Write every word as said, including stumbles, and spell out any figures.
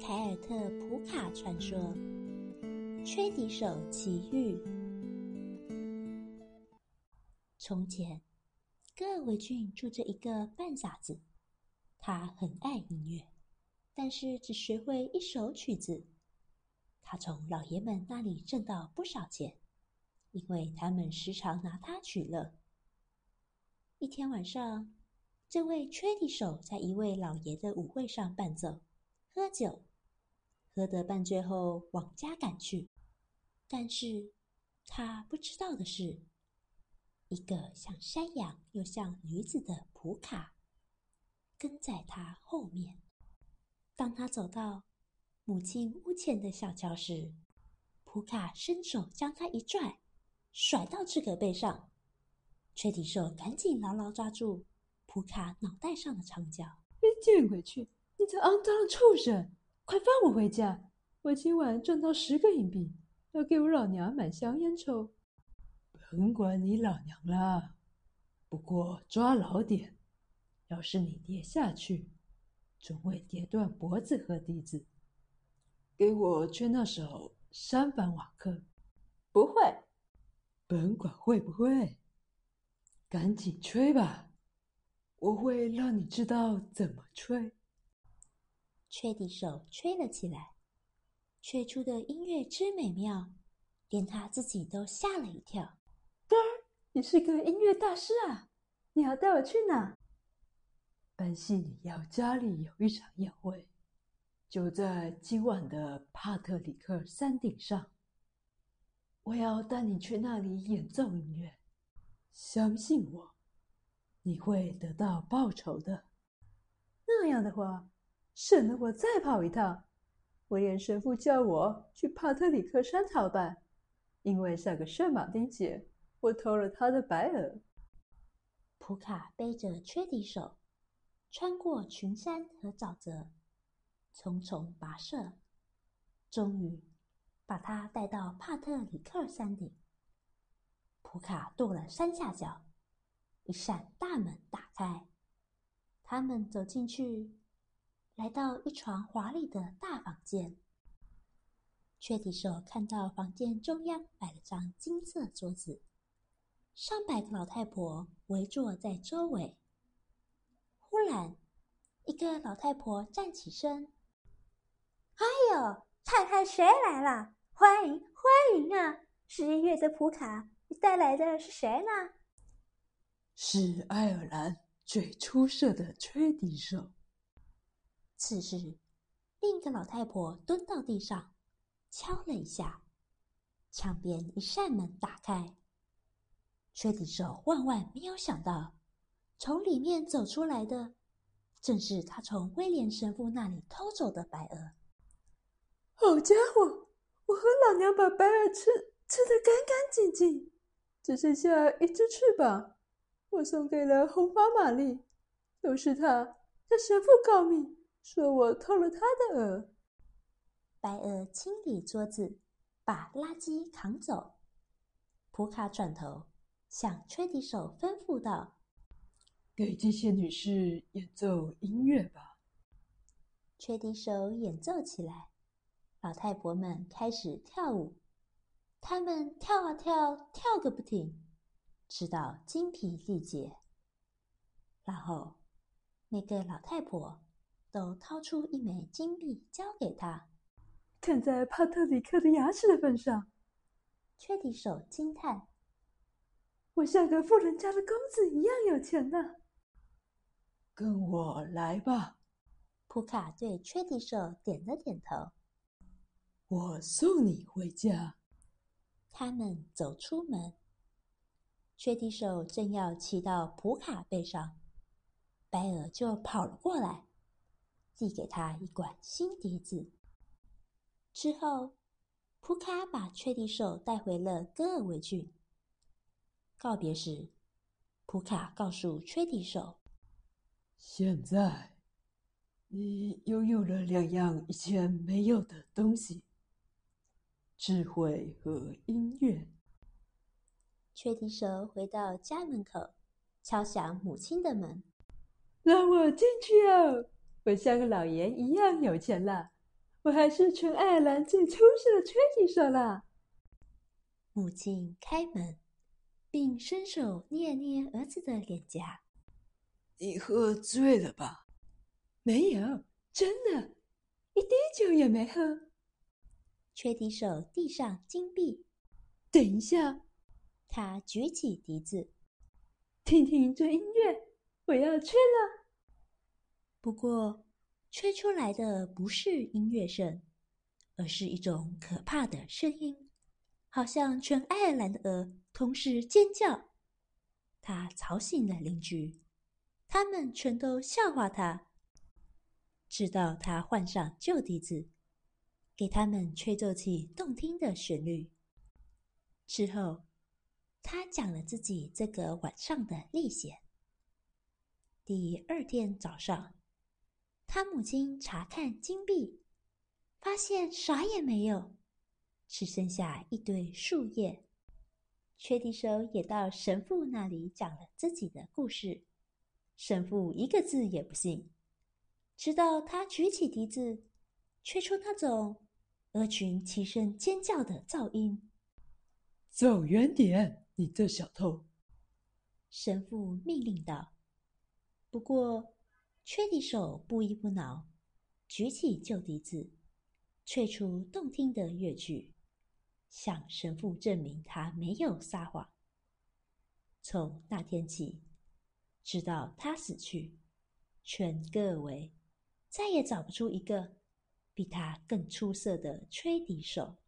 凯尔特普卡传说，吹笛手奇遇。从前，戈尔维郡住着一个半傻子，他很爱音乐，但是只学会一首曲子。他从老爷们那里挣到不少钱，因为他们时常拿他取乐。一天晚上，这位吹笛手在一位老爷的舞会上伴奏、喝酒，喝得半醉后往家赶去。但是他不知道的是，一个像山羊又像驴子的普卡跟在他后面。当他走到母亲屋前的小桥时，普卡伸手将他一拽，甩到这个背上。吹笛手赶紧牢牢抓住普卡脑袋上的长角。 你见鬼去！你这肮脏的畜生！快放我回家！我今晚挣到十个硬币，要给我老娘买香烟抽。甭管你老娘啦，不过抓牢点，要是你跌下去，总会跌断脖子和笛子。给我吹那首三番瓦克。 不会。 甭管会不会，赶紧吹吧，我会让你知道怎么吹。 吹笛手吹了起来，吹出的音乐之美妙，连他自己都吓了一跳。 哥儿，你是个音乐大师啊，你要带我去哪？班西里奥家里有一场宴会，就在今晚的帕特里克山顶上。我要带你去那里演奏音乐，相信我，你会得到报酬的。那样的话，省得我再跑一趟。威廉神父叫我去帕特里克山朝拜，因为上个圣马丁节，我偷了他的白鹅。 普卡背着吹笛手，穿过群山和沼泽，匆匆跋涉，终于把他带到帕特里克山顶。普卡跺了三下脚，一扇大门打开，他们走进去，来到一床华丽的大房间。吹笛手看到房间中央摆了张金色桌子，上百个老太婆围坐在周围。忽然，一个老太婆站起身：“哎呦，看看谁来了！欢迎欢迎啊！是音乐的普卡，你带来的是谁呢？” 是爱尔兰最出色的吹笛手。 此时，另一个老太婆蹲到地上，敲了一下，墙边一扇门打开。吹笛手万万没有想到，从里面走出来的，正是他从威廉神父那里偷走的白鹅。 好家伙，我和老娘把白鹅吃吃得干干净净，只剩下一只翅膀，我送给了红发玛丽。都是他，他神父告密，说我偷了他的鹅。 白鹅清理桌子，把垃圾扛走。普卡转头向吹笛手吩咐道：“ 给这些女士演奏音乐吧。” 吹笛手演奏起来，老太婆们开始跳舞。她们跳啊跳，跳个不停，直到精疲力竭。然后，每个老太婆都掏出一枚金币交给她。 看在帕特里克的牙齿的份上， 吹笛手惊叹：“ 我像个富人家的公子一样有钱呢。”跟我来吧。 普卡对吹笛手点了点头。 我送你回家。 他们走出门，吹笛手正要骑到普卡背上，白鹅就跑了过来，递给他一管新笛子。之后，普卡把吹笛手带回了戈尔维郡。告别时，普卡告诉吹笛手：“ 现在，你拥有了两样以前没有的东西。智慧和音乐。” 吹笛手回到家门口，敲响母亲的门：“ 让我进去哦，我像个老爷一样有钱了。 我还是全爱尔兰最出色的吹笛手啦。 母亲开门，并伸手捏捏儿子的脸颊。 你喝醉了吧？没有，真的，一滴酒也没喝。 吹笛手递上金币。 等一下， 他举起笛子， 听听这音乐，我要吹了。 不过，吹出来的不是音乐声，而是一种可怕的声音，好像全爱尔兰的鹅同时尖叫。他吵醒了邻居，他们全都笑话他，直到他换上旧笛子，给他们吹奏起动听的旋律。之后，他讲了自己这个晚上的历险。第二天早上，他母亲查看金币，发现啥也没有，只剩下一堆树叶。吹笛手也到神父那里讲了自己的故事，神父一个字也不信，直到他举起笛子，吹出那种鹅群齐声尖叫的噪音。 走远点，你这小偷！ 神父命令道。不过，吹笛手不依不挠，举起旧笛子，吹出动听的乐曲，向神父证明他没有撒谎。从那天起，直到他死去，全个维再也找不出一个比他更出色的吹笛手。